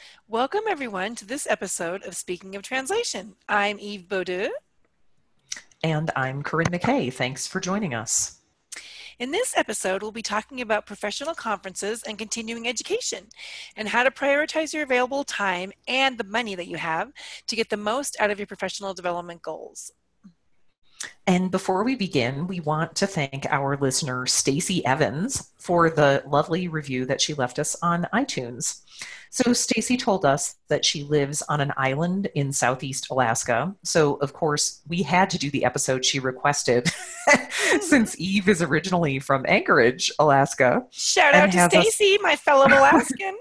Welcome, everyone, to this episode of Speaking of Translation. I'm Eve Baudou. And I'm Corinne McKay. Thanks for joining us. In this episode, we'll be talking about professional conferences and continuing education and how to prioritize your available time and the money that you have to get the most out of your professional development goals. And before we begin, we want to thank our listener, Stacy Evans, for the lovely review that she left us on iTunes. So Stacy told us that she lives on an island in Southeast Alaska. So, of course, we had to do the episode she requested since Eve is originally from Anchorage, Alaska. Shout out to Stacy, my fellow Alaskan.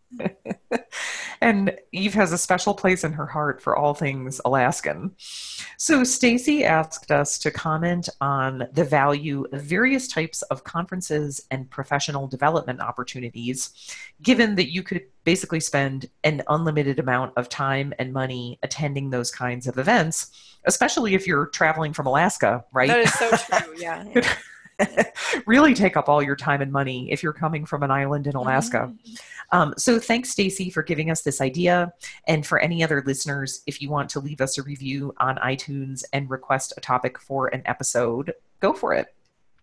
And Eve has a special place in her heart for all things Alaskan. So Stacy asked us to comment on the value of various types of conferences and professional development opportunities, given that you could basically spend an unlimited amount of time and money attending those kinds of events, especially if you're traveling from Alaska, right? That is so true, yeah. Really take up all your time and money if you're coming from an island in Alaska. So thanks, Stacy, for giving us this idea. And for any other listeners, if you want to leave us a review on iTunes and request a topic for an episode, go for it.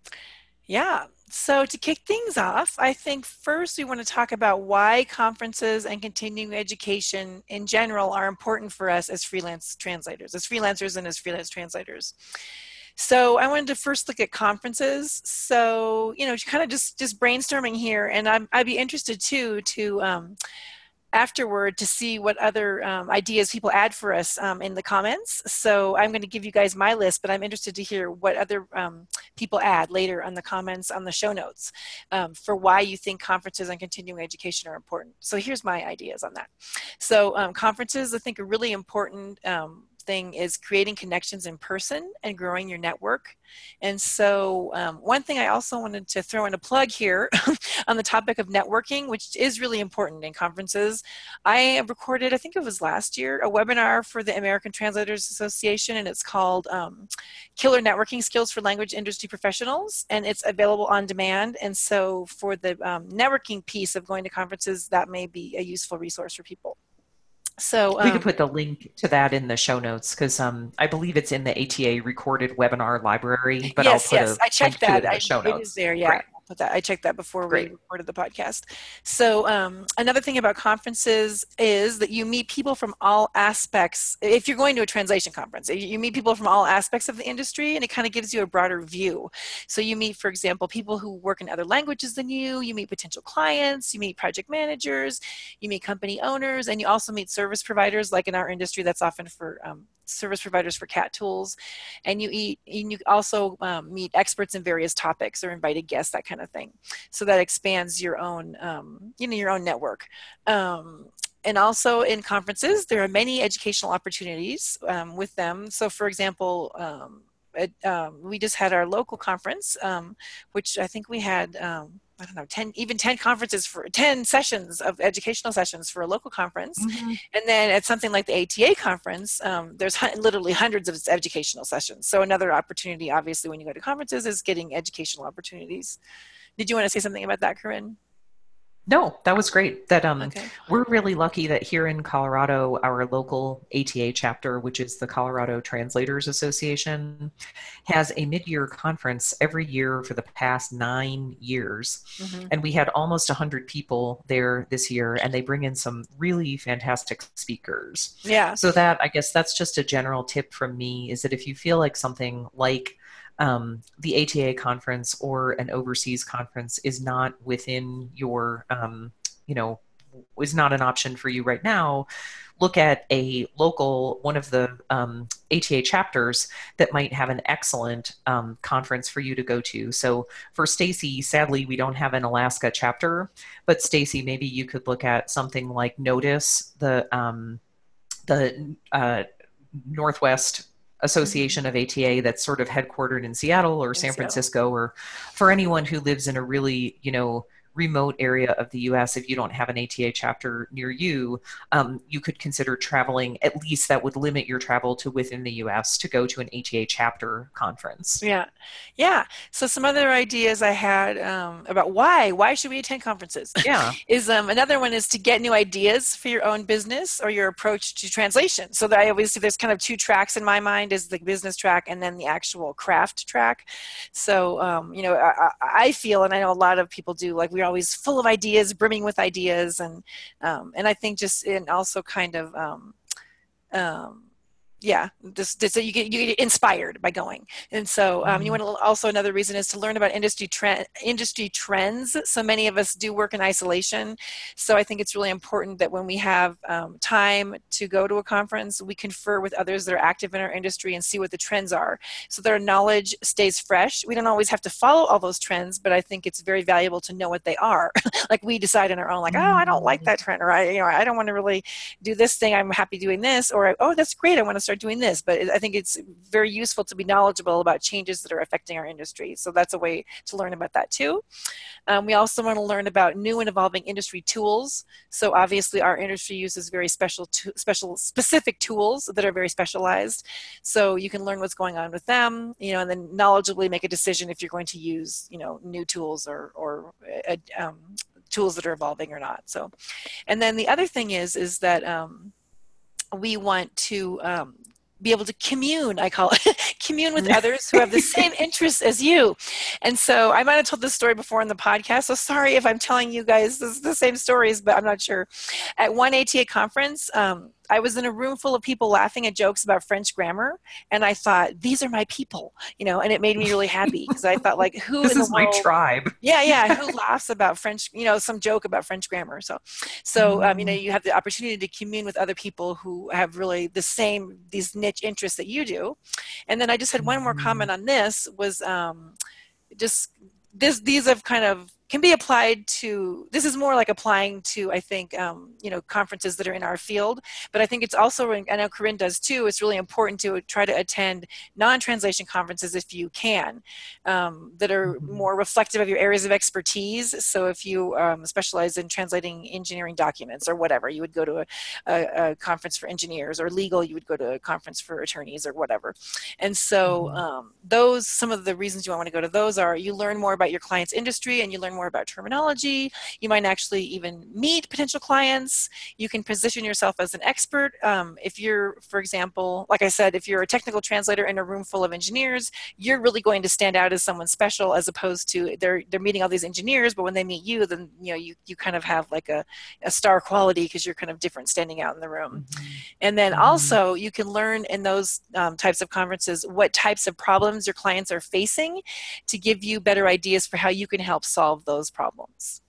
Yeah. So to kick things off, I think first we want to talk about why conferences and continuing education in general are important for us as freelance translators, as freelancers and as freelance translators. So I wanted to first look at conferences. So, kind of just brainstorming here, and I'd be interested too to afterward to see what other ideas people add for us in the comments. So I'm going to give you guys my list, but I'm interested to hear what other people add later on the comments on the show notes for why you think conferences and continuing education are important. So here's my ideas on that. So conferences, I think, are really important. Thing is creating connections in person and growing your network. And so one thing I also wanted to throw in a plug here on the topic of networking, which is really important in conferences. I recorded, I think it was last year, a webinar for the American Translators Association, and it's called Killer Networking Skills for Language Industry Professionals, and it's available on demand. And so for the networking piece of going to conferences, that may be a useful resource for people. So we could put the link to that in the show notes because I believe it's in the ATA recorded webinar library. But yes, I'll put I checked that. In the show notes. It is there, yeah. Great. I checked that before we recorded the podcast. So another thing about conferences is that you meet people from all aspects. If you're going to a translation conference, you meet people from all aspects of the industry, and it kind of gives you a broader view. So you meet, for example, people who work in other languages than you meet potential clients, you meet project managers, you meet company owners, and you also meet service providers, like in our industry, that's often for service providers for CAT tools, and you also meet experts in various topics or invited guests, that kind of thing. So that expands your own, your own network. And also in conferences, there are many educational opportunities with them. So for example, we just had our local conference, which I think we had, 10 conferences for 10 sessions of educational sessions for a local conference. Mm-hmm. And then at something like the ATA conference, there's literally hundreds of educational sessions. So another opportunity, obviously, when you go to conferences is getting educational opportunities. Did you want to say something about that, Corinne? No, that was great. That We're really lucky that here in Colorado, our local ATA chapter, which is the Colorado Translators Association, has a mid-year conference every year for the past 9 years. Mm-hmm. And we had almost 100 people there this year, and they bring in some really fantastic speakers. Yeah. So that, I guess that's just a general tip from me, is that if you feel like something like the ATA conference or an overseas conference is not within your, is not an option for you right now, look at a local, one of the ATA chapters that might have an excellent conference for you to go to. So for Stacy, sadly, we don't have an Alaska chapter, but Stacy, maybe you could look at something like Notice, the Northwest Association of ATA that's sort of headquartered in Seattle or San Francisco, or for anyone who lives in a really, remote area of the US, if you don't have an ATA chapter near you, you could consider traveling. At least that would limit your travel to within the US to go to an ATA chapter conference. Yeah, yeah. So some other ideas I had about why should we attend conferences Yeah. is another one is to get new ideas for your own business or your approach to translation. So that I always see there's kind of two tracks in my mind: is the business track and then the actual craft track. So I feel, and I know a lot of people do, like we're always full of ideas, brimming with ideas, and I think just and also kind of. Um, yeah, just so you get inspired by going. And so you want to also, another reason is to learn about industry trends. So many of us do work in isolation, so I think it's really important that when we have time to go to a conference, we confer with others that are active in our industry and see what the trends are, so that our knowledge stays fresh. We don't always have to follow all those trends, but I think it's very valuable to know what they are. Like we decide on our own, like, oh, I don't like that trend, or I don't want to really do this thing. I'm happy doing this, or oh, that's great, I want to start doing this. But I think it's very useful to be knowledgeable about changes that are affecting our industry. So that's a way to learn about that too. We also want to learn about new and evolving industry tools. So obviously our industry uses very specific tools that are very specialized. So you can learn what's going on with them, and then knowledgeably make a decision if you're going to use, new tools or tools that are evolving or not. So, and then the other thing is that we want to be able to commune, I call it, commune with others who have the same interests as you. And so I might have told this story before in the podcast, so sorry if I'm telling you guys the same stories, but I'm not sure. At one ATA conference, I was in a room full of people laughing at jokes about French grammar, and I thought, these are my people, and it made me really happy, because I thought, like, who This in the is my world, tribe. yeah, who laughs about French, some joke about French grammar. So you have the opportunity to commune with other people who have really these niche interests that you do. And then I just had one more comment on this, was just these have kind of can be applied to, this is more like applying to, I think, conferences that are in our field, but I think it's also, I know Corinne does too, it's really important to try to attend non-translation conferences if you can, that are more reflective of your areas of expertise. So if you specialize in translating engineering documents or whatever, you would go to a conference for engineers, or legal, you would go to a conference for attorneys or whatever. And so some of the reasons you want to go to those are, you learn more about your client's industry, and you learn more about terminology. You might actually even meet potential clients. You can position yourself as an expert. If you're, for example, like I said, if you're a technical translator in a room full of engineers, you're really going to stand out as someone special, as opposed to they're meeting all these engineers, but when they meet you, then you kind of have like a star quality, because you're kind of different standing out in the room. And then also you can learn in those types of conferences what types of problems your clients are facing, to give you better ideas for how you can help solve those problems.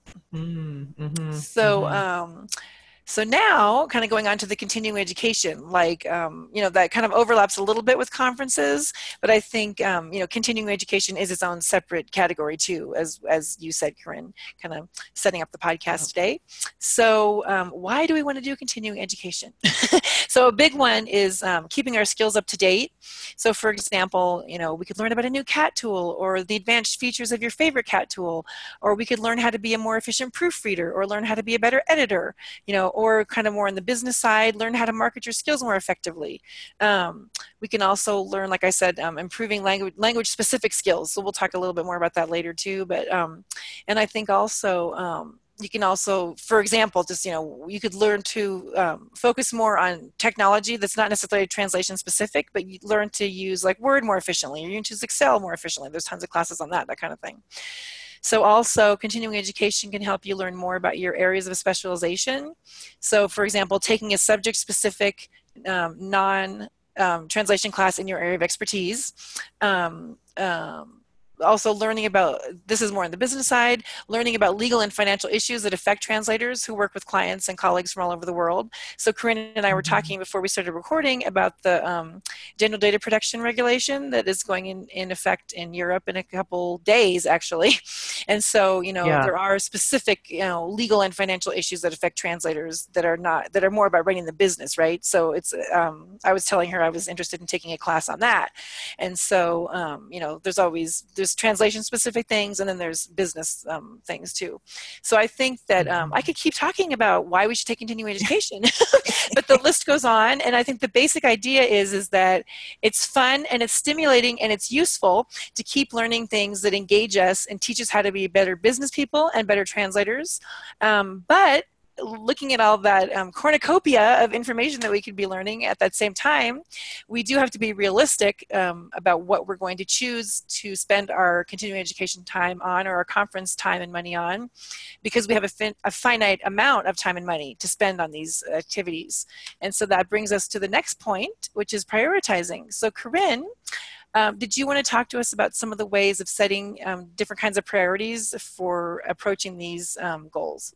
So now, kind of going on to the continuing education, like, that kind of overlaps a little bit with conferences, but I think, continuing education is its own separate category too, as you said, Corinne, kind of setting up the podcast today. So why do we want to do continuing education? So a big one is keeping our skills up to date. So for example, we could learn about a new CAT tool, or the advanced features of your favorite CAT tool, or we could learn how to be a more efficient proofreader, or learn how to be a better editor, or kind of more on the business side, learn how to market your skills more effectively. We can also learn, like I said, improving language-specific skills. So we'll talk a little bit more about that later too. But and I think also you can also, for example, just you could learn to focus more on technology that's not necessarily translation specific, but you learn to use like Word more efficiently, or you can use Excel more efficiently. There's tons of classes on that kind of thing. So also, continuing education can help you learn more about your areas of specialization. So for example, taking a subject-specific non-translation class in your area of expertise. Also learning about, this is more on the business side, learning about legal and financial issues that affect translators who work with clients and colleagues from all over the world. So Corinne and I were talking before we started recording about the general data protection regulation that is going in effect in Europe in a couple days, actually. And so, there are specific, legal and financial issues that affect translators that are more about running the business, right? So it's, I was telling her I was interested in taking a class on that. And so, there's there's translation specific things, and then there's business things too. So I think that I could keep talking about why we should take continuing education, but the list goes on. And I think the basic idea is that it's fun and it's stimulating and it's useful to keep learning things that engage us and teach us how to be better business people and better translators. But looking at all that cornucopia of information that we could be learning at that same time, we do have to be realistic about what we're going to choose to spend our continuing education time on, or our conference time and money on, because we have a finite amount of time and money to spend on these activities. And so that brings us to the next point, which is prioritizing. So Corinne, did you want to talk to us about some of the ways of setting different kinds of priorities for approaching these goals?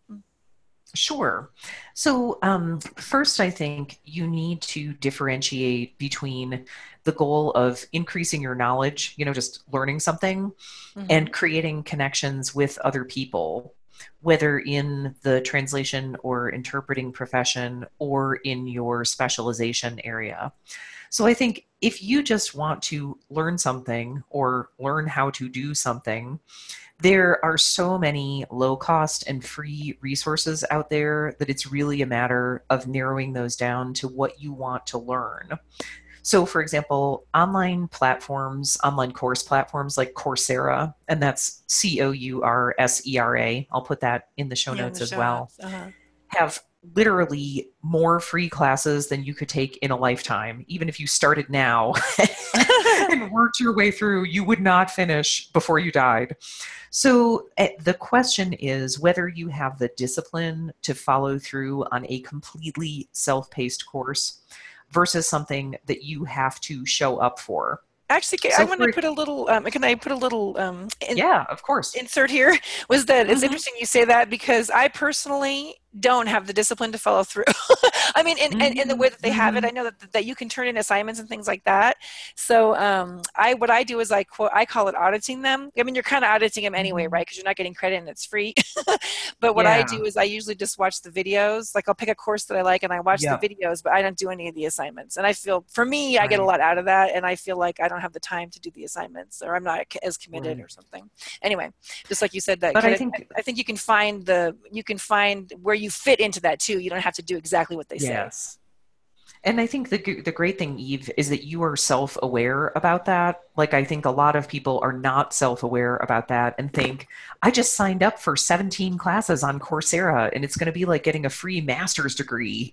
Sure. So first, I think you need to differentiate between the goal of increasing your knowledge, just learning something, and creating connections with other people, whether in the translation or interpreting profession or in your specialization area. So I think if you just want to learn something or learn how to do something, there are so many low cost and free resources out there that it's really a matter of narrowing those down to what you want to learn. So for example, online course platforms like Coursera, and that's Coursera, I'll put that in the show notes as well, have literally more free classes than you could take in a lifetime. Even if you started now and worked your way through, you would not finish before you died. So the question is whether you have the discipline to follow through on a completely self-paced course versus something that you have to show up for. Actually, I want to put a little, can I put a little yeah, of course. insert here? Was that it's interesting you say that, because I personally don't have the discipline to follow through. I mean, in the way that they have it, I know that you can turn in assignments and things like that. So what I do is I call it auditing them. I mean, you're kind of auditing them anyway, right? Because you're not getting credit and it's free. But what I do is I usually just watch the videos. Like I'll pick a course that I like and I watch the videos, but I don't do any of the assignments. And I feel, for me, I get a lot out of that. And I feel like I don't have the time to do the assignments, or I'm not as committed or something. Anyway, just like you said, that I think you can find where you fit into that too. You don't have to do exactly what they say. Yes. And I think the great thing, Eve, is that you are self-aware about that. Like, I think a lot of people are not self-aware about that and think, I just signed up for 17 classes on Coursera and it's going to be like getting a free master's degree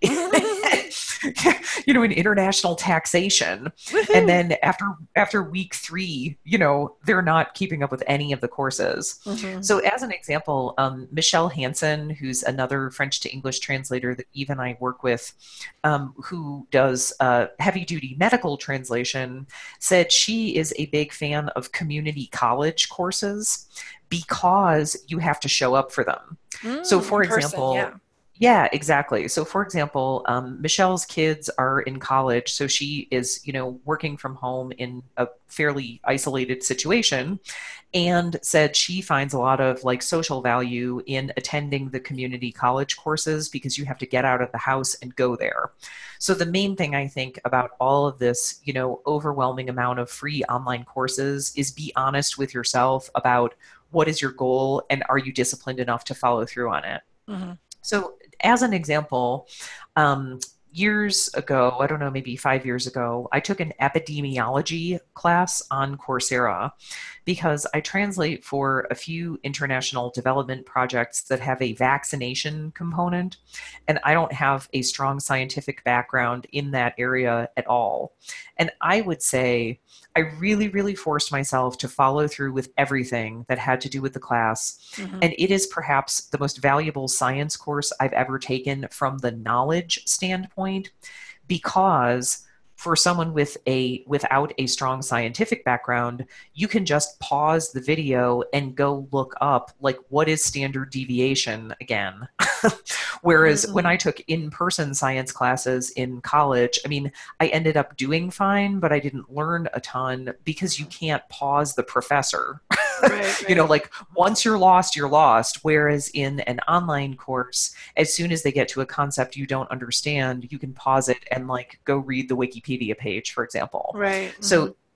in international taxation. Woo-hoo. And then after week 3, they're not keeping up with any of the courses. So as an example, Michelle Hansen, who's another French to English translator that Eve and I work with, who does heavy duty medical translation, said she is a big fan of community college courses because you have to show up for them. So for example, yeah, exactly. So for example, Michelle's kids are in college, so she is, working from home in a fairly isolated situation, and said she finds a lot of social value in attending the community college courses because you have to get out of the house and go there. So the main thing I think about all of this, overwhelming amount of free online courses is be honest with yourself about what is your goal and are you disciplined enough to follow through on it. So as an example, years ago, I don't know, maybe 5 years ago, I took an epidemiology class on Coursera because I translate for a few international development projects that have a vaccination component, and I don't have a strong scientific background in that area at all. And I would say I really, really forced myself to follow through with everything that had to do with the class. And it is perhaps the most valuable science course I've ever taken from the knowledge standpoint, because for someone without a strong scientific background, you can just pause the video and go look up what is standard deviation again. Whereas when I took in-person science classes in college, I mean, I ended up doing fine, but I didn't learn a ton because you can't pause the professor. Right. Once you're lost, you're lost. Whereas in an online course, as soon as they get to a concept you don't understand, you can pause it and go read the Wikipedia page, for example. Right. So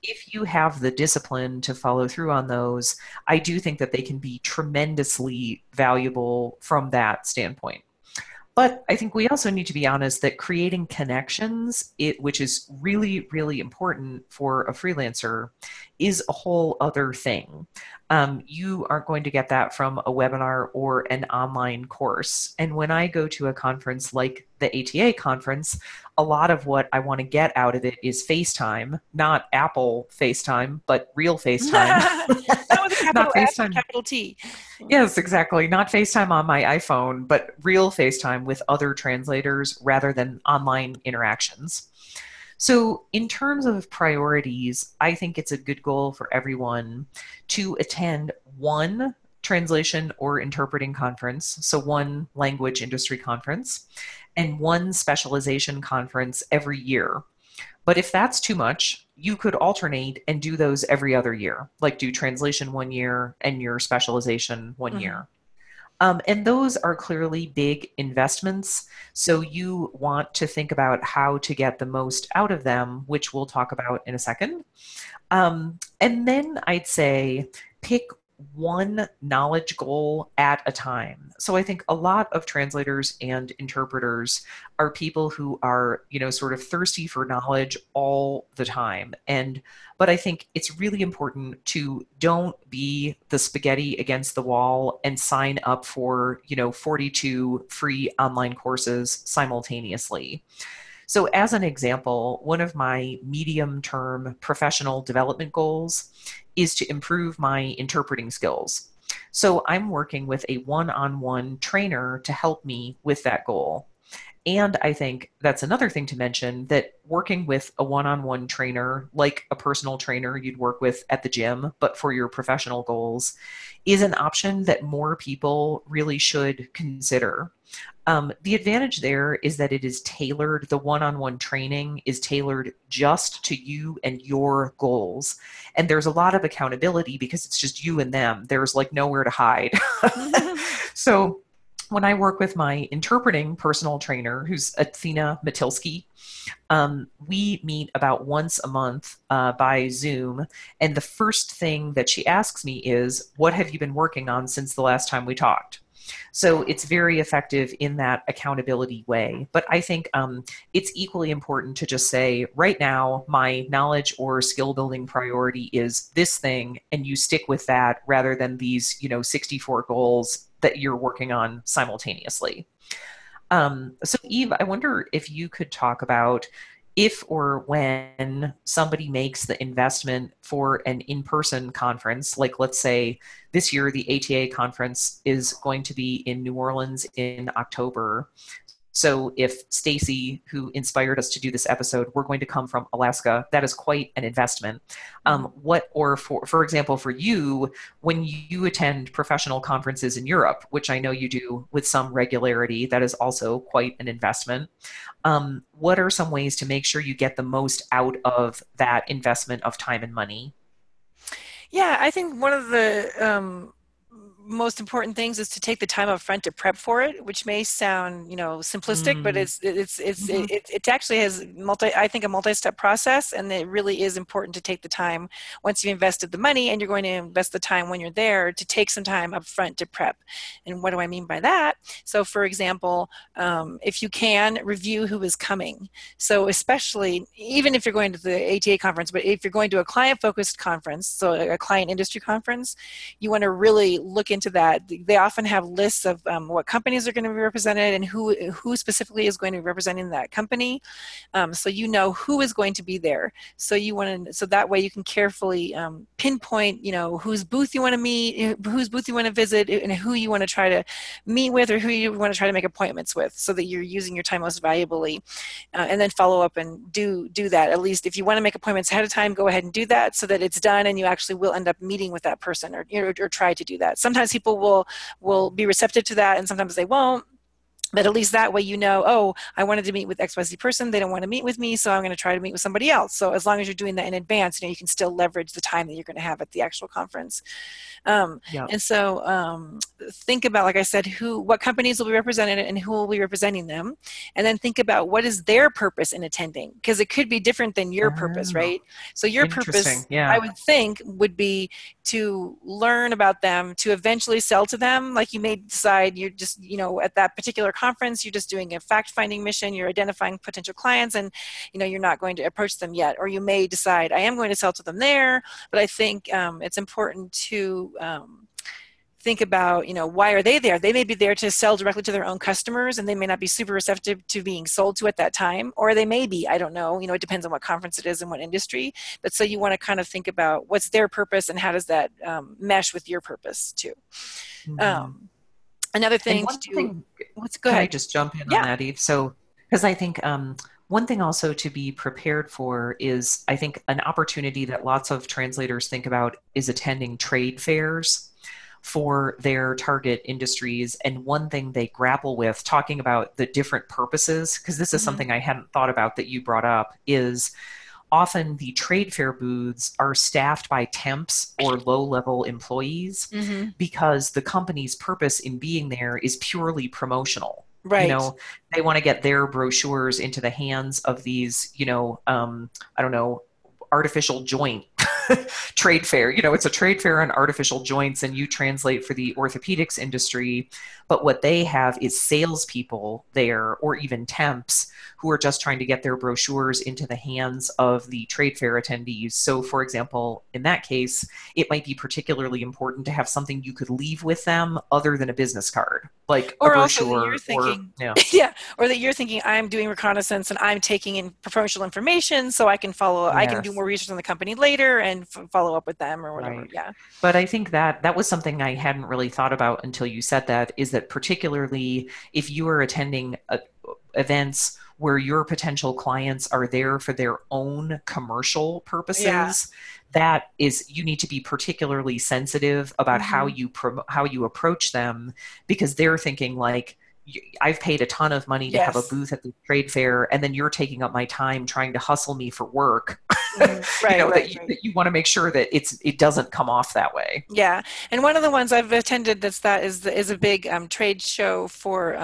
if you have the discipline to follow through on those, I do think that they can be tremendously valuable from that standpoint. But I think we also need to be honest that creating connections, which is really, really important for a freelancer, is a whole other thing. You aren't going to get that from a webinar or an online course. And when I go to a conference like the ATA conference, a lot of what I want to get out of it is FaceTime, not Apple FaceTime, but real FaceTime. Not with a Not capital F and FaceTime. capital T. Yes, exactly. Not FaceTime on my iPhone, but real FaceTime with other translators rather than online interactions. So, in terms of priorities, I think it's a good goal for everyone to attend one translation or interpreting conference, so one language industry conference, and one specialization conference every year. But if that's too much, you could alternate and do those every other year, like do translation 1 year and your specialization 1 year. And those are clearly big investments. So you want to think about how to get the most out of them, which we'll talk about in a second. And then I'd say pick one knowledge goal at a time. So I think a lot of translators and interpreters are people who are, sort of thirsty for knowledge all the time. But I think it's really important to don't be the spaghetti against the wall and sign up for, 42 free online courses simultaneously. So, as an example, one of my medium term professional development goals is to improve my interpreting skills. So, I'm working with a one on one trainer to help me with that goal. And I think that's another thing to mention, that working with a one on one trainer, like a personal trainer you'd work with at the gym, but for your professional goals, is an option that more people really should consider. The advantage there is that it is tailored, the one on one training is tailored just to you and your goals. And there's a lot of accountability because it's just you and them. There's like nowhere to hide. So, when I work with my interpreting personal trainer, who's Athena Matilski, we meet about once a month by Zoom. And the first thing that she asks me is, what have you been working on since the last time we talked? So it's very effective in that accountability way. But I think it's equally important to just say, right now, my knowledge or skill building priority is this thing, and you stick with that rather than these, 64 goals that you're working on simultaneously. So Eve, I wonder if you could talk about if or when somebody makes the investment for an in-person conference, like let's say this year the ATA conference is going to be in New Orleans in October. So if Stacy, who inspired us to do this episode, we're going to come from Alaska, that is quite an investment. For example, for you, when you attend professional conferences in Europe, which I know you do with some regularity, that is also quite an investment. What are some ways to make sure you get the most out of that investment of time and money? Yeah, I think one of the most important things is to take the time up front to prep for it, which may sound, simplistic, but Mhm. it actually has a multi-step process, and it really is important to take the time once you've invested the money, and you're going to invest the time when you're there, to take some time up front to prep. And what do I mean by that? So, for example, if you can, review who is coming. So, especially even if you're going to the ATA conference, but if you're going to a client-focused conference, so a client industry conference, you want to really look into that. They often have lists of what companies are going to be represented and who specifically is going to be representing that company. So you know who is going to be there. So so that way you can carefully pinpoint, whose booth you want to meet, whose booth you want to visit, and who you want to try to meet with, or who you want to try to make appointments with, so that you're using your time most valuably. And then follow up and do that. At least if you want to make appointments ahead of time, go ahead and do that, so that it's done and you actually will end up meeting with that person, or try to do that. Sometimes people will be receptive to that, and sometimes they won't. But at least that way, oh, I wanted to meet with XYZ person. They don't want to meet with me, so I'm going to try to meet with somebody else. So as long as you're doing that in advance, you can still leverage the time that you're going to have at the actual conference. Um, Yep. and so think about, like I said, what companies will be represented and who will be representing them. And then think about what is their purpose in attending, because it could be different than your purpose, Oh, right? So your interesting. purpose, I Yeah. would think, would be to learn about them, to eventually sell to them. Like you may decide you're just, at that particular conference, you're just doing a fact-finding mission, you're identifying potential clients, and, you're not going to approach them yet. Or you may decide, I am going to sell to them there, but I think it's important to think about, why are they there? They may be there to sell directly to their own customers, and they may not be super receptive to being sold to at that time, or they may be, I don't know, it depends on what conference it is and what industry. But so you want to kind of think about what's their purpose and how does that mesh with your purpose too. Hmm. Um, Another And thing to one do, thing, go can I ahead. just jump in on Yeah. that, Eve? So, because I think one thing also to be prepared for is, I think, an opportunity that lots of translators think about is attending trade fairs for their target industries. And one thing they grapple with, talking about the different purposes, because this is Hmm. something I hadn't thought about that you brought up, is often the trade fair booths are staffed by temps or low level employees Hmm. because the company's purpose in being there is purely promotional. You Right. know, they want to get their brochures into the hands of these, I don't know, artificial joint trade fair. It's a trade fair on artificial joints, and you translate for the orthopedics industry. But what they have is salespeople there, or even temps, who are just trying to get their brochures into the hands of the trade fair attendees. So, for example, in that case, it might be particularly important to have something you could leave with them other than a business card, like a Or also that you're brochure or, thinking, yeah. yeah, or that you're thinking, I'm doing reconnaissance and I'm taking in promotional information so I can do Yes. more research on the company later and follow up with them or whatever. Right. Yeah. But I think that that was something I hadn't really thought about until you said that, is that particularly if you are attending events where your potential clients are there for their own commercial Yeah. purposes, that is, you need to be particularly sensitive about how Hmm. you how you approach them, because they're thinking like, I've paid a ton of money to have a Yes. booth at the trade fair, and then you're taking up my time trying to hustle me for work. Hmm. Right, right, right. That you want to make sure that it doesn't come off that way. Yeah. And one of the ones I've attended is a big trade show for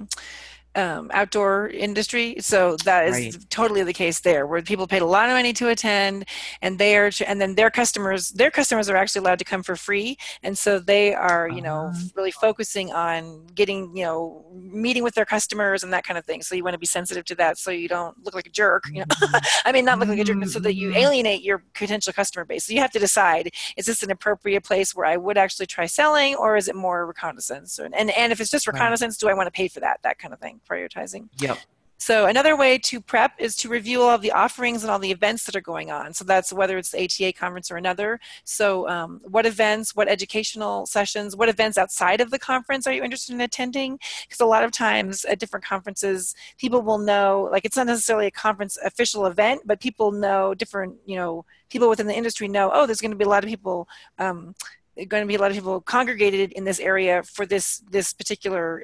outdoor industry. So that Right. is totally the case there, where people paid a lot of money to attend, and and then their customers are actually allowed to come for free, and so they are, Uh, really focusing on getting, meeting with their customers and that kind of thing. So you want to be sensitive to that, so you don't look like a jerk. mhm, I mean, not look like a jerk, but so that you mhm, alienate your potential customer base. So you have to decide: is this an appropriate place where I would actually try selling, or is it more reconnaissance? And if it's just right. reconnaissance, do I want to pay for that? That kind of thing, prioritizing. Yep. So another way to prep is to review all of the offerings and all the events that are going on. So that's whether it's the ATA conference or another. So what events, what educational sessions, what events outside of the conference are you interested in attending? Because a lot of times at different conferences, people will know, like it's not necessarily a conference official event, but people know different, people within the industry know, oh, there's going to be a lot of people going to be a lot of people congregated in this area for this particular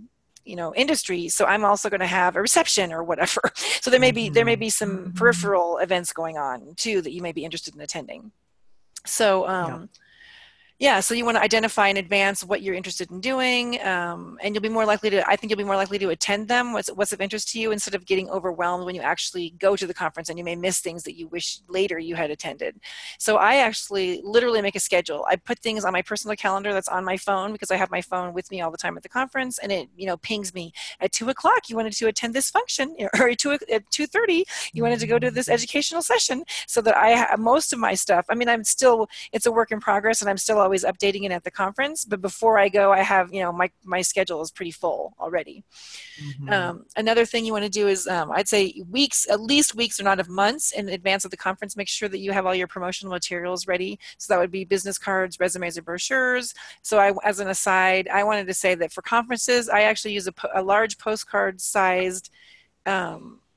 industry, so I'm also going to have a reception or whatever. So there may be Hmm. some Hmm. peripheral events going on too that you may be interested in attending. So Yep. yeah, so you want to identify in advance what you're interested in doing, and you'll be more likely to, I think you'll be more likely to attend them, what's of interest to you, instead of getting overwhelmed when you actually go to the conference and you may miss things that you wish later you had attended. So I actually literally make a schedule. I put things on my personal calendar that's on my phone, because I have my phone with me all the time at the conference, and it, pings me at 2 o'clock, you wanted to attend this function, or at 2:30, you wanted to go to this Mhm. educational session, so that I have most of my stuff. I mean, it's a work in progress, and I'm still always updating it at the conference. But before I go, I have, my schedule is pretty full already. Mhm. Another thing you want to do is, I'd say weeks, at least weeks or not of months in advance of the conference, make sure that you have all your promotional materials ready. So that would be business cards, resumes, or brochures. So as an aside, I wanted to say that for conferences, I actually use a large postcard sized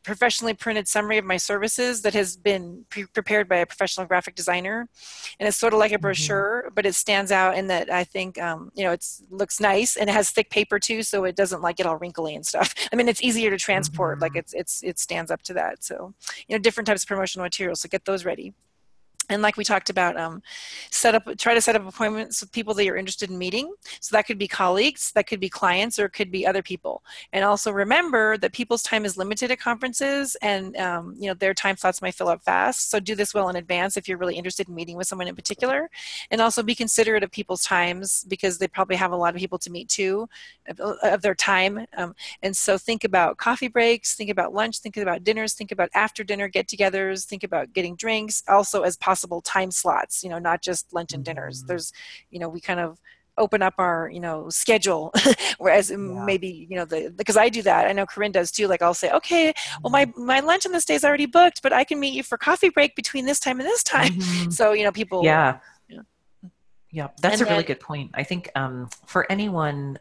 professionally printed summary of my services that has been prepared by a professional graphic designer. And it's sort of like a Mhm. brochure, but it stands out in that I think, it looks nice, and it has thick paper too, so it doesn't like get all wrinkly and stuff. I mean, it's easier to transport, like Mhm. it stands up to that. So, different types of promotional materials, so get those ready. And like we talked about, try to set up appointments with people that you're interested in meeting. So that could be colleagues, that could be clients, or it could be other people. And also remember that people's time is limited at conferences, and their time slots might fill up fast. So do this well in advance if you're really interested in meeting with someone in particular. And also be considerate of people's times, because they probably have a lot of people to meet too, of their time. And so think about coffee breaks, think about lunch, think about dinners, think about after dinner get-togethers, think about getting drinks, also as possible time slots, not just lunch and dinners. Mhm. We kind of open up our, schedule, whereas Yeah. maybe, because I do that. I know Corinne does too. Like I'll say, okay, well, Mhm. my lunch on this day is already booked, but I can meet you for coffee break between this time and this time. Mhm. So, people, Yeah. you know, Yeah, that's and a really then, good point. I think for anyone,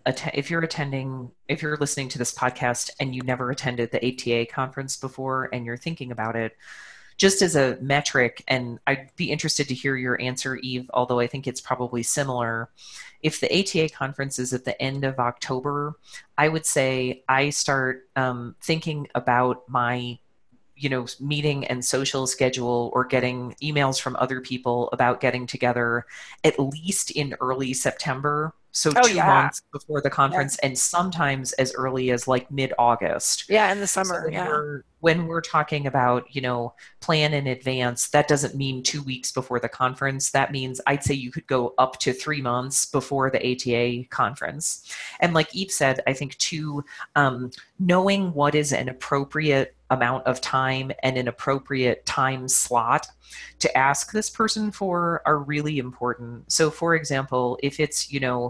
if you're listening to this podcast and you never attended the ATA conference before and you're thinking about it, just as a metric, and I'd be interested to hear your answer, Eve, although I think it's probably similar. If the ATA conference is at the end of October, I would say I start thinking about my meeting and social schedule or getting emails from other people about getting together at least in early September. So oh two yeah, months before the yeah, conference and sometimes as early as like mid-August. yeah, in the So summer, yeah. when we're talking about, plan in advance, that doesn't mean 2 weeks before the conference. That means I'd say you could go up to 3 months before the ATA conference. And like Eve said, I think too, knowing what is an appropriate amount of time and an appropriate time slot to ask this person for are really important. So, for example, if it's,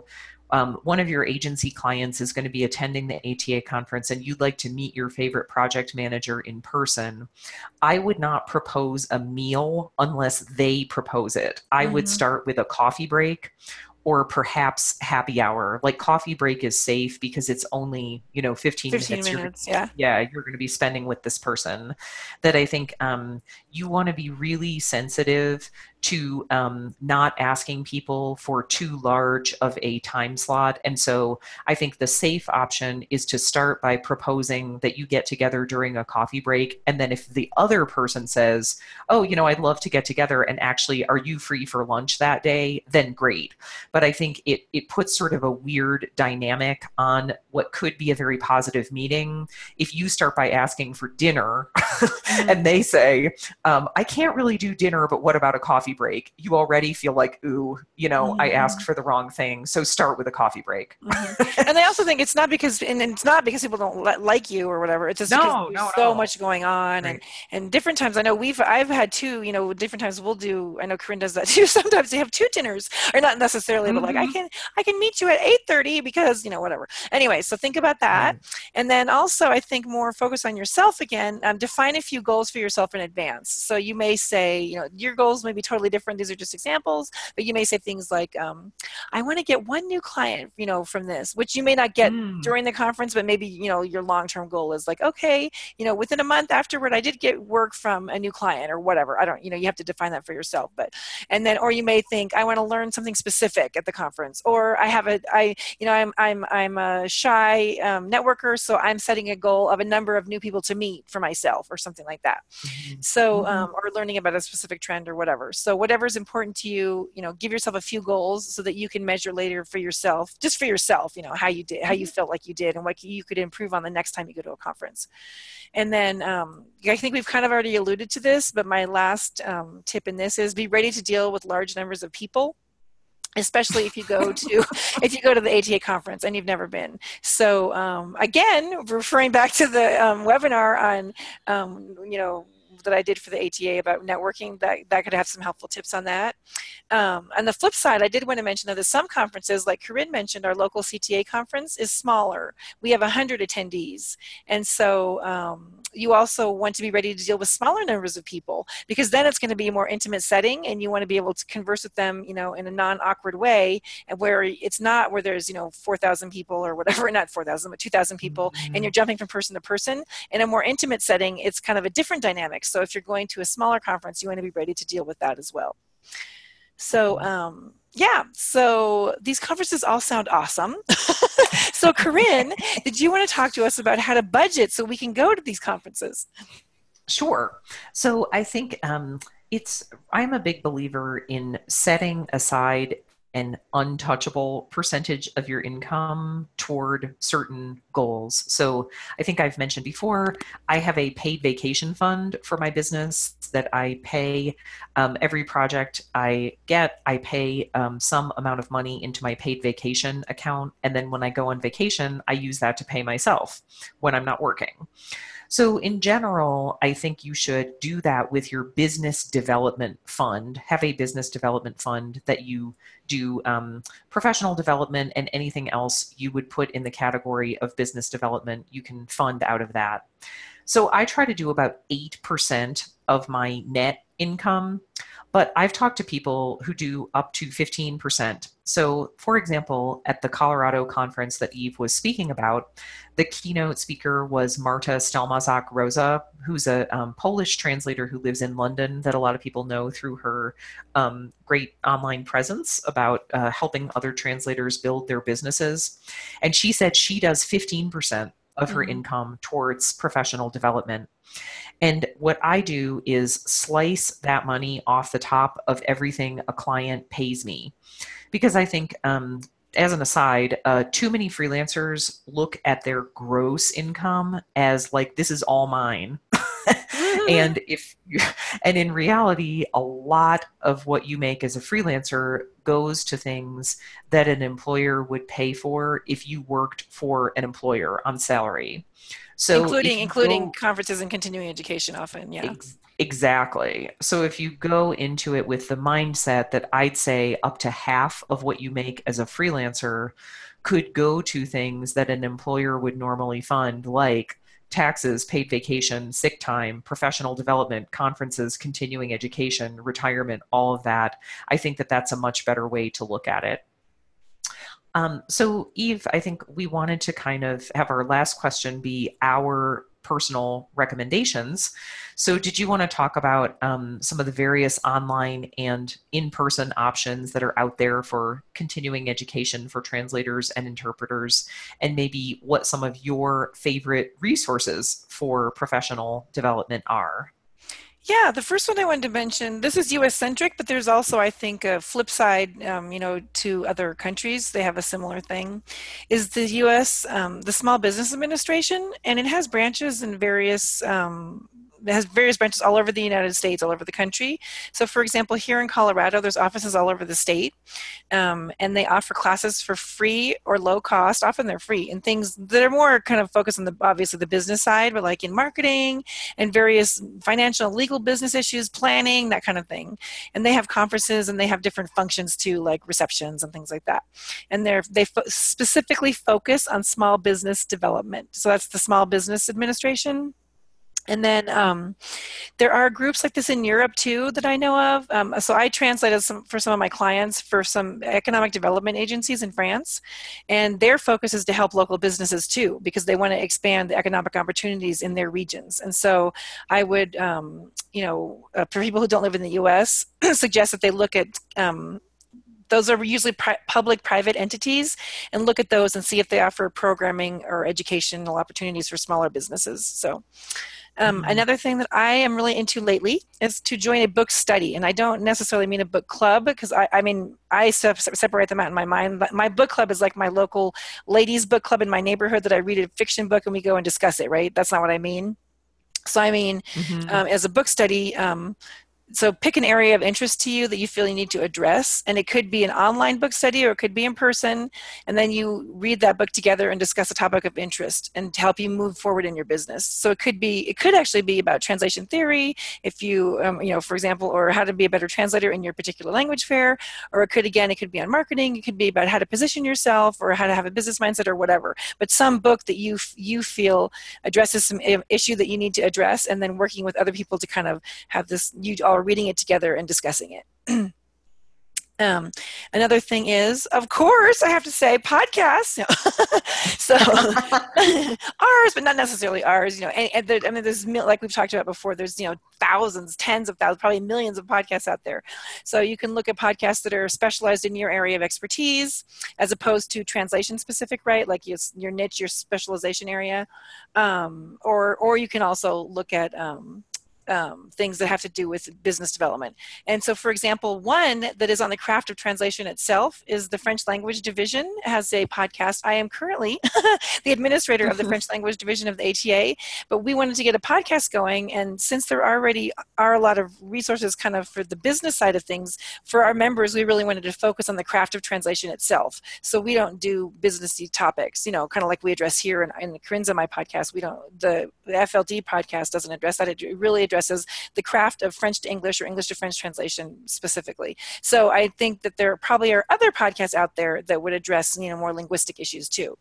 one of your agency clients is going to be attending the ATA conference and you'd like to meet your favorite project manager in person, I would not propose a meal unless they propose it. I would Hmm. start with a coffee break or perhaps happy hour. Like coffee break is safe because it's only, 15 15 minutes minutes, yeah. you're going to be spending with this person. That I think you want to be really sensitive to not asking people for too large of a time slot. And so I think the safe option is to start by proposing that you get together during a coffee break. And then if the other person says, oh, I'd love to get together and actually, are you free for lunch that day? Then great. But I think it puts sort of a weird dynamic on what could be a very positive meeting if you start by asking for dinner Hmm. and they say, I can't really do dinner, but what about a coffee break? You already feel like, ooh, I asked Hmm. for the wrong thing. So start with a coffee break. Hmm. And I also think it's not because, and it's not because people don't like you or whatever. It's just because No, there's no, so no. much going on, Right. and different times. I know I've had two. Different times we'll do. I know Corinne does that too. Sometimes they have two dinners, or not necessarily, but like I Mm-hmm. can I can meet you at 8:30 because whatever. Anyway, so think about that, Right. and then also I think more focus on yourself again. Define a few goals for yourself in advance. So you may say, your goals may be totally different. These are just examples, but you may say things like, I want to get one new client, from this, which you may not get Mm. during the conference, but maybe, your long-term goal is like, okay, within a month afterward, I did get work from a new client or whatever. I don't, you have to define that for yourself, and then, or you may think, I want to learn something specific at the conference, or I'm a shy networker, so I'm setting a goal of a number of new people to meet for myself or something like that. Mm-hmm. So, Mm-hmm. or learning about a specific trend or whatever. So, whatever is important to you, give yourself a few goals so that you can measure later for yourself, just for yourself, how you did, how you felt like you did, and what you could improve on the next time you go to a conference. And then I think we've kind of already alluded to this, but my last tip in this is be ready to deal with large numbers of people, especially if you go to the ATA conference and you've never been. So again, referring back to the webinar on that I did for the ATA about networking, that could have some helpful tips on that. On the flip side, I did want to mention that some conferences, like Corinne mentioned, our local CTA conference is smaller. We have 100 attendees. And so you also want to be ready to deal with smaller numbers of people, because then it's going to be a more intimate setting and you want to be able to converse with them, in a non-awkward way, and where it's not where there's, 4,000 people or whatever, not 4,000, but 2,000 people, and you're jumping from person to person. In a more intimate setting, it's kind of a different dynamic. So if you're going to a smaller conference, you want to be ready to deal with that as well. So, so these conferences all sound awesome. So Corinne, did you want to talk to us about how to budget so we can go to these conferences? Sure. So I think I'm a big believer in setting aside an untouchable percentage of your income toward certain goals. So I think I've mentioned before, I have a paid vacation fund for my business that I pay every project I get. I pay some amount of money into my paid vacation account. And then when I go on vacation, I use that to pay myself when I'm not working. So in general, I think you should do that with your business development fund. Have a business development fund that you do professional development, and anything else you would put in the category of business development, you can fund out of that. So I try to do about 8% of my net income, but I've talked to people who do up to 15%. So for example, at the Colorado conference that Eve was speaking about, the keynote speaker was Marta Stelmazak-Rosa, who's a Polish translator who lives in London that a lot of people know through her great online presence about helping other translators build their businesses. And she said she does 15% of her income towards professional development. And what I do is slice that money off the top of everything a client pays me. Because I think, as an aside, too many freelancers look at their gross income as like, this is all mine. and in reality, a lot of what you make as a freelancer goes to things that an employer would pay for if you worked for an employer on salary. So including conferences and continuing education often, yeah. Exactly. So if you go into it with the mindset that I'd say up to half of what you make as a freelancer could go to things that an employer would normally fund, like taxes, paid vacation, sick time, professional development, conferences, continuing education, retirement, all of that, I think that that's a much better way to look at it. So Eve, I think we wanted to kind of have our last question be our personal recommendations. So did you want to talk about some of the various online and in-person options that are out there for continuing education for translators and interpreters, and maybe what some of your favorite resources for professional development are? Yeah, the first one I wanted to mention, this is US centric, but there's also, I think, a flip side, to other countries. They have a similar thing, is the US, the Small Business Administration, and it has branches in various it has various branches all over the United States, all over the country. So for example, here in Colorado, there's offices all over the state, and they offer classes for free or low cost. Often they're free, and things that are more kind of focused on obviously the business side, but like in marketing and various financial, legal business issues, planning, that kind of thing. And they have conferences and they have different functions too, like receptions and things like that. And they specifically focus on small business development. So that's the Small Business Administration. And then there are groups like this in Europe too that I know of. So I translated for some of my clients for some economic development agencies in France, and their focus is to help local businesses too, because they want to expand the economic opportunities in their regions. And so I would, for people who don't live in the U.S., suggest that they look at those are usually public-private entities, and look at those and see if they offer programming or educational opportunities for smaller businesses. So. Another thing that I am really into lately is to join a book study. And I don't necessarily mean a book club, because I separate them out in my mind. But my book club is like my local ladies book club in my neighborhood that I read a fiction book and we go and discuss it, right? That's not what I mean. So I mean, as a book study, So pick an area of interest to you that you feel you need to address, and it could be an online book study or it could be in person, and then you read that book together and discuss a topic of interest and to help you move forward in your business. So it could actually be about translation theory, if you, for example, or how to be a better translator in your particular language fair, or it could be on marketing, it could be about how to position yourself or how to have a business mindset or whatever. But some book that you feel addresses some issue that you need to address, and then working with other people to kind of have this, you all reading it together and discussing it. Um, Another thing is, of course, I have to say podcasts. So ours, but not necessarily ours. There's, like we've talked about before. There's thousands, tens of thousands, probably millions of podcasts out there. So you can look at podcasts that are specialized in your area of expertise, as opposed to translation specific, right? Like your niche, your specialization area, or you can also look at things that have to do with business development. And so, for example, one that is on the craft of translation itself is the French language division has a podcast. I am currently the administrator of the French language division of the ATA, but we wanted to get a podcast going. And since there already are a lot of resources kind of for the business side of things, for our members, we really wanted to focus on the craft of translation itself. So we don't do businessy topics, kind of like we address here in the Corinne's on my podcast. The FLD podcast doesn't address that. It really addresses the craft of French to English or English to French translation specifically. So I think that there probably are other podcasts out there that would address, more linguistic issues too.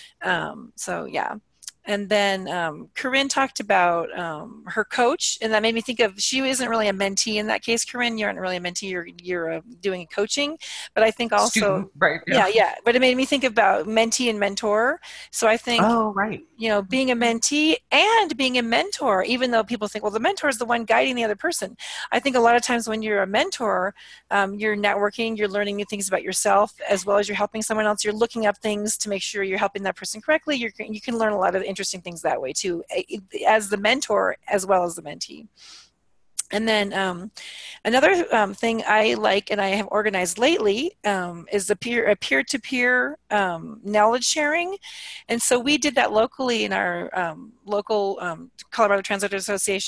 So yeah. And then Corinne talked about her coach, and that made me think of, she isn't really a mentee in that case, Corinne. You aren't really a mentee, you're doing coaching. But I think also, student, right? Yeah. But it made me think about mentee and mentor. So I think, oh, right. Being a mentee and being a mentor, even though people think, well, the mentor is the one guiding the other person. I think a lot of times when you're a mentor, you're networking, you're learning new things about yourself, as well as you're helping someone else. You're looking up things to make sure you're helping that person correctly. You can learn a lot of interesting things that way too, as the mentor as well as the mentee. And then another thing I like and I have organized lately is a peer-to-peer knowledge sharing. And so we did that locally in our local Colorado Translators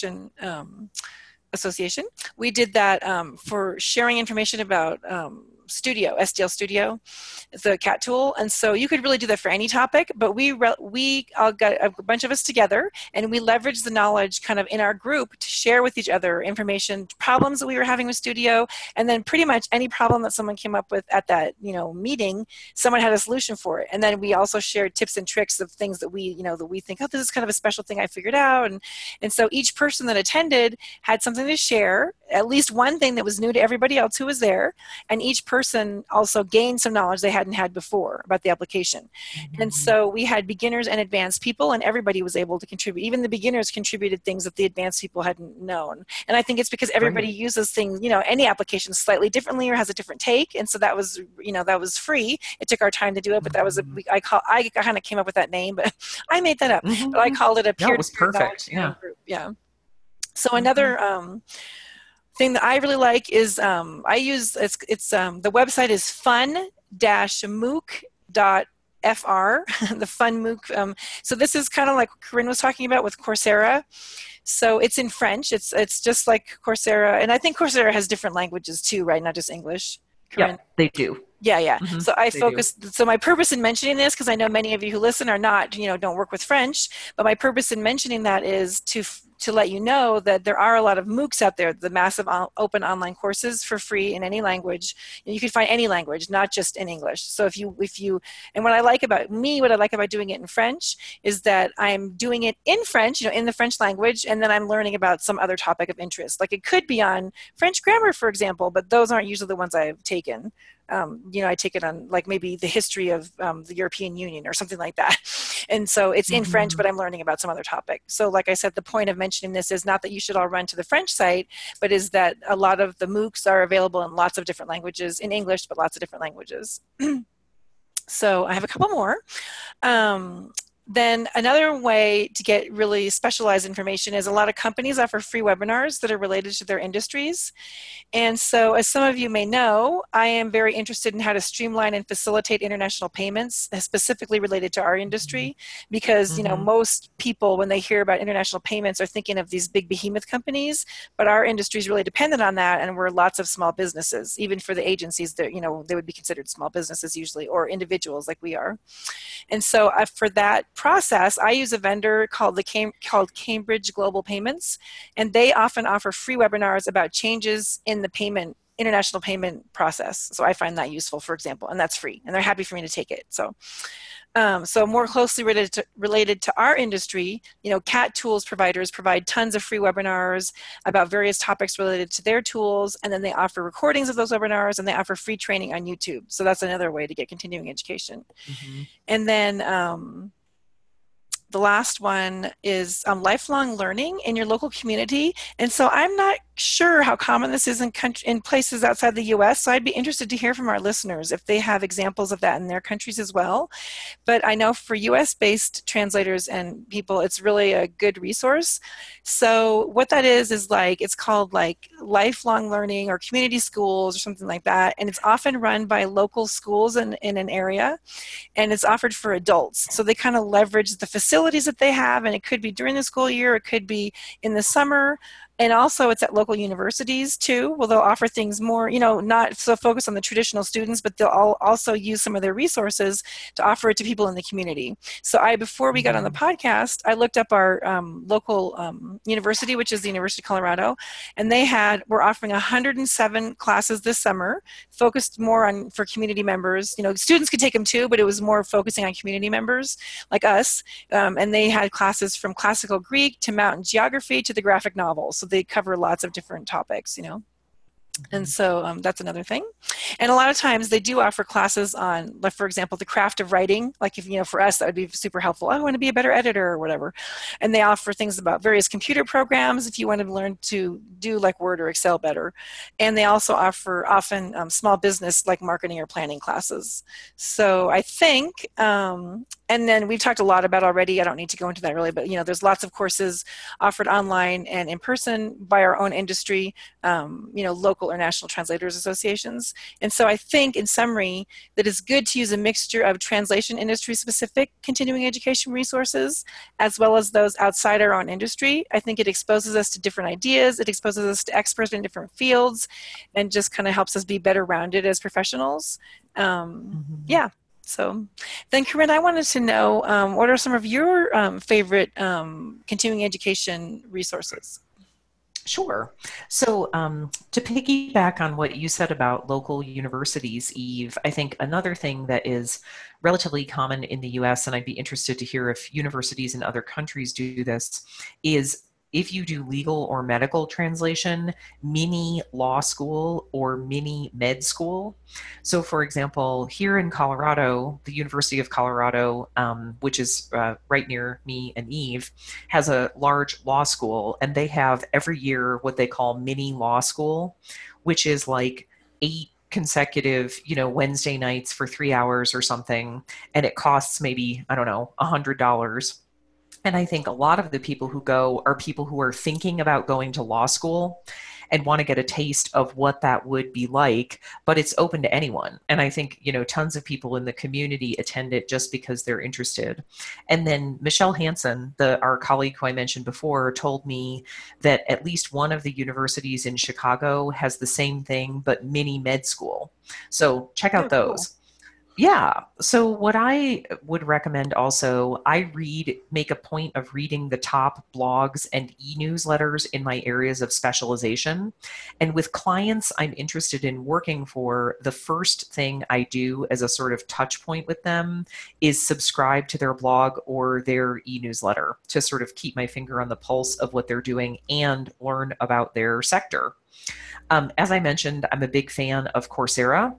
Association. We did that for sharing information about Studio, STL Studio, the CAT tool. And so you could really do that for any topic, but we all got a bunch of us together and we leveraged the knowledge kind of in our group to share with each other information, problems that we were having with Studio, and then pretty much any problem that someone came up with at that, meeting, someone had a solution for it. And then we also shared tips and tricks of things that we think, oh, this is kind of a special thing I figured out. And so each person that attended had something to share, at least one thing that was new to everybody else who was there, and each person also gained some knowledge they hadn't had before about the application. Mm-hmm. And so we had beginners and advanced people, and everybody was able to contribute. Even the beginners contributed things that the advanced people hadn't known. And I think it's because everybody uses things, any application slightly differently or has a different take. And so that was, that was free. It took our time to do it, but that was I kind of came up with that name, but I made that up. Mm-hmm. But I called it a peer-to-peer. That was perfect. Yeah. Group. Yeah. So another thing that I really like is I use the website is fun-mooc.fr, the fun MOOC. So this is kind of like Corinne was talking about with Coursera. So it's in French. It's just like Coursera, and I think Coursera has different languages too, right? Not just English. Corinne? Yeah, they do. Yeah. Mm-hmm. So I focused. So my purpose in mentioning this, because I know many of you who listen are not, don't work with French, but my purpose in mentioning that is to let you know that there are a lot of MOOCs out there, the massive open online courses for free in any language. You can find any language, not just in English. So if you, and what I like about doing it in French is that I'm doing it in French, in the French language, and then I'm learning about some other topic of interest. Like it could be on French grammar, for example, but those aren't usually the ones I've taken. I take it on like maybe the history of the European Union or something like that. And so it's in French, but I'm learning about some other topic. So like I said, the point of mentioning this is not that you should all run to the French site, but is that a lot of the MOOCs are available in lots of different languages, in English, but lots of different languages. So I have a couple more. Then another way to get really specialized information is a lot of companies offer free webinars that are related to their industries. And so, as some of you may know, I am very interested in how to streamline and facilitate international payments, specifically related to our industry, because Mm-hmm. most people, when they hear about international payments, are thinking of these big behemoth companies. But our industry is really dependent on that, and we're lots of small businesses. Even for the agencies, that they would be considered small businesses usually, or individuals like we are. And so, for that process, I use a vendor called Cambridge Global Payments, and they often offer free webinars about changes in the international payment process. So I find that useful, for example, and that's free, and they're happy for me to take it. So more closely related to our industry, CAT tools providers provide tons of free webinars about various topics related to their tools, and then they offer recordings of those webinars, and they offer free training on YouTube. So that's another way to get continuing education. Mm-hmm. And then the last one is lifelong learning in your local community. And so I'm not sure how common this is in places outside the US. So I'd be interested to hear from our listeners if they have examples of that in their countries as well. But I know for US-based translators and people, it's really a good resource. So what that is like, it's called like lifelong learning or community schools or something like that. And it's often run by local schools in an area, and it's offered for adults. So they kind of leverage the facilities that they have, and it could be during the school year, it could be in the summer, and also it's at local universities too. Well, they'll offer things more, not so focused on the traditional students, but they'll also use some of their resources to offer it to people in the community. So before we got on the Mm-hmm. podcast, I looked up our local university, which is the University of Colorado, and were offering 107 classes this summer, focused more on for community members. Students could take them too, but it was more focusing on community members like us. And they had classes from classical Greek to mountain geography to the graphic novel. So they cover lots of different topics. And Mm-hmm. so that's another thing. And a lot of times they do offer classes on, like, for example, the craft of writing. Like, if, for us, that would be super helpful. I want to be a better editor or whatever. And they offer things about various computer programs if you want to learn to do like Word or Excel better. And they also offer often small business, like marketing or planning classes. So I think, and then we've talked a lot about already, I don't need to go into that really, but there's lots of courses offered online and in person by our own industry, local or national translators associations. And so I think, in summary, that it's good to use a mixture of translation industry specific continuing education resources as well as those outside our own industry. I think it exposes us to different ideas, it exposes us to experts in different fields, and just kind of helps us be better rounded as professionals. Mm-hmm. Yeah. So then, Corinne, I wanted to know, what are some of your favorite continuing education resources? Sure. So, to piggyback on what you said about local universities, Eve, I think another thing that is relatively common in the US, and I'd be interested to hear if universities in other countries do this, is if you do legal or medical translation, mini law school or mini med school. So, for example, here in Colorado, the University of Colorado, which is right near me and Eve, has a large law school, and they have every year what they call mini law school, which is like 8 consecutive, Wednesday nights for 3 hours or something, and it costs maybe, I don't know, $100. And I think a lot of the people who go are people who are thinking about going to law school and want to get a taste of what that would be like, but it's open to anyone. And I think, tons of people in the community attend it just because they're interested. And then Michelle Hansen, our colleague who I mentioned before, told me that at least one of the universities in Chicago has the same thing, but mini med school. So check Oh, out cool. those. Yeah. So what I would recommend also, make a point of reading the top blogs and e-newsletters in my areas of specialization. And with clients I'm interested in working for, the first thing I do as a sort of touch point with them is subscribe to their blog or their e-newsletter to sort of keep my finger on the pulse of what they're doing and learn about their sector. As I mentioned, I'm a big fan of Coursera.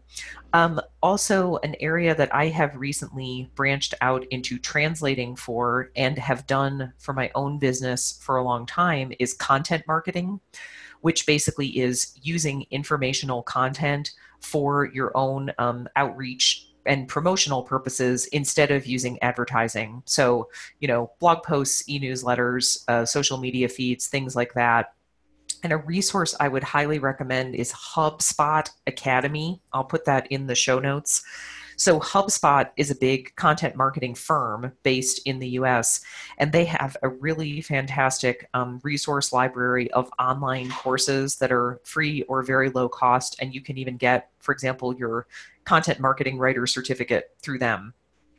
Also, an area that I have recently branched out into translating for and have done for my own business for a long time is content marketing, which basically is using informational content for your own outreach and promotional purposes instead of using advertising. So, blog posts, e-newsletters, social media feeds, things like that. And a resource I would highly recommend is HubSpot Academy. I'll put that in the show notes. So HubSpot is a big content marketing firm based in the US, and they have a really fantastic resource library of online courses that are free or very low cost. And you can even get, for example, your content marketing writer certificate through them.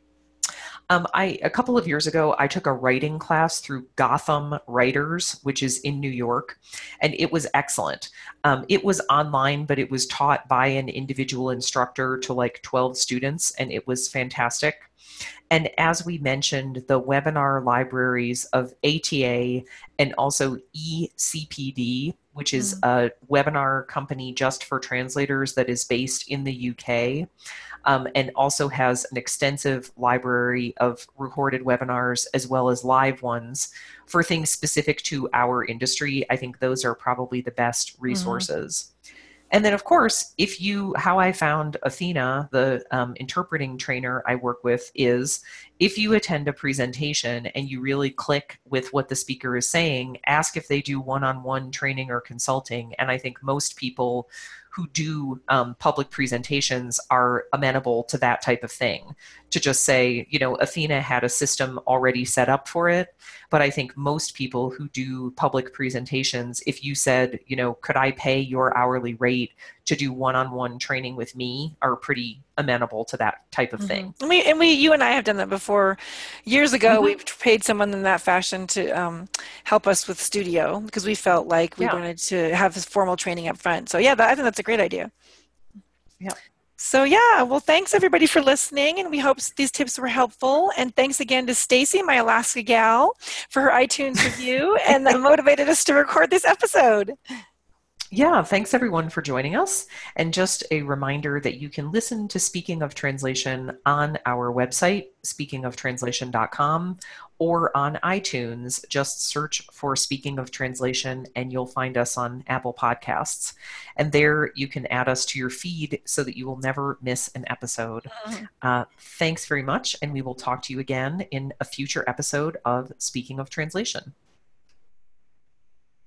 A couple of years ago, I took a writing class through Gotham Writers, which is in New York, and it was excellent. It was online, but it was taught by an individual instructor to like 12 students, and it was fantastic. And as we mentioned, the webinar libraries of ATA and also eCPD, which is a webinar company just for translators that is based in the UK, and also has an extensive library of recorded webinars as well as live ones for things specific to our industry. I think those are probably the best resources. And then, of course, how I found Athena, the interpreting trainer I work with, is if you attend a presentation and you really click with what the speaker is saying, ask if they do one-on-one training or consulting. And I think most people who do public presentations are amenable to that type of thing, to just say, Athena had a system already set up for it. But I think most people who do public presentations, if you said, could I pay your hourly rate to do one-on-one training with me, are pretty amenable to that type of thing. You and I have done that before. Years ago, we paid someone in that fashion to help us with studio because we felt like we wanted to have this formal training up front. So yeah, I think that's a great idea. Yeah. So yeah, well, thanks everybody for listening, and we hope these tips were helpful. And thanks again to Stacy, my Alaska gal, for her iTunes review and that motivated us to record this episode. Yeah, thanks everyone for joining us. And just a reminder that you can listen to Speaking of Translation on our website, speakingoftranslation.com, or on iTunes. Just search for Speaking of Translation and you'll find us on Apple Podcasts. And there you can add us to your feed so that you will never miss an episode. Thanks very much, and we will talk to you again in a future episode of Speaking of Translation.